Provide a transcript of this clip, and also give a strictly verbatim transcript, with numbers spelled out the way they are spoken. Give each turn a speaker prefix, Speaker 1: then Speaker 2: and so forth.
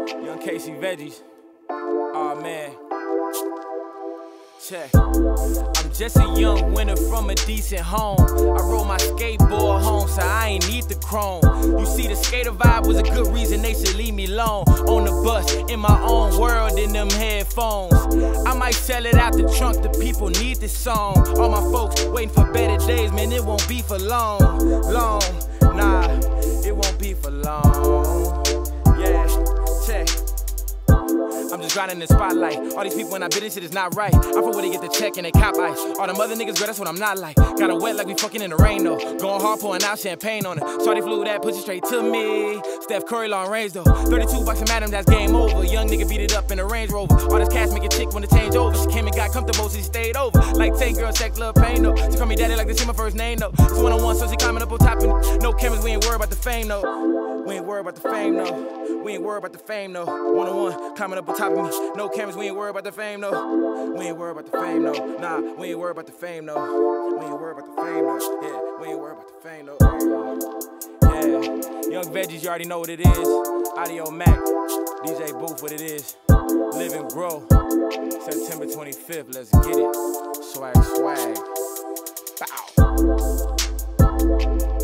Speaker 1: Young Casey Veggies. Aw, oh, man. Check. I'm just a young winner from a decent home. I rode my skateboard home, so I ain't need the chrome. You see, the skater vibe was a good reason they should leave me alone. On the bus, in my own world, in them headphones. I might sell it out the trunk, the people need this song. All my folks waiting for better days, man, it won't be for long. Long, nah, it won't be for long. Yeah, check. I'm just grinding in the spotlight. All these people in our business, shit is not right. I'm from where they get the check and they cop ice. All them other niggas, girl, that's what I'm not like. Got it wet like we fucking in the rain, though. Going hard, pouring out champagne on it. Shorty flew that pussy straight to me. Steph Curry, long range, though. thirty-two bucks and madam, that's game over. Young nigga beat it up in a Range Rover. All this cash make a chick wanna change over. She came and got comfortable, so she stayed over. Like ten girls, sex, love, pain, though. She call me daddy like this is my first name, though. It's one on one, so she climbing up on top of me. No cameras, we ain't worried about the fame, though. We ain't worried about the fame, no. We ain't worried about the fame, no. One on one, climbing up on top of me. No cameras, we ain't worried about the fame, no. We ain't worried about the fame, no. Nah, we ain't worried about the fame, no. We ain't worried about the fame, no. Yeah, we ain't worried about the fame, no. Yeah, Young Veggies, you already know what it is. Audio Mac, D J Booth, what it is. Live and grow. September twenty-fifth, let's get it. Swag, swag. Bow.